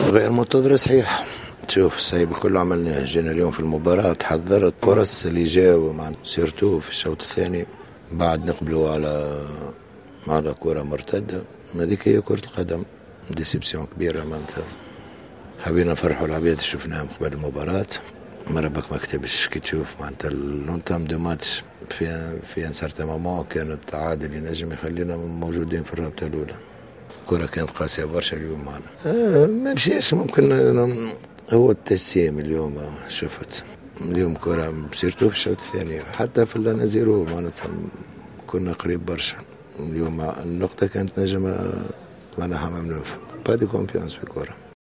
غير منتظر صحيح. شوف الصعيب كله عملناه، جينا اليوم في المباراة تحضرت فرص اللي جاوا مع سيرتو في الشوط الثاني بعد نقبلوا على كرة مرتدة. هذيك هي كرة القدم، ديسيبسيون كبيرة معناتها. حبينا نفرحوا العباد اللي شفناهم قبل المباراة. مربك ما كتبش كي تشوف معناتها لونتام دو ماتش في ان سارتان مومون كان التعادل ينجم يخلينا موجودين في الرابطة الأولى. الكرة كانت قاسية برشا اليوم معنا. ما مشيش ممكن هو التجسيم اليوم. شفت اليوم كرة سيرتو في الشوط الثاني حتى في النزيرو معناتها كنا قريب برشا. اليوم النقطة كانت نجمة معناها ممنوف با دي كومبيونس في الكرة.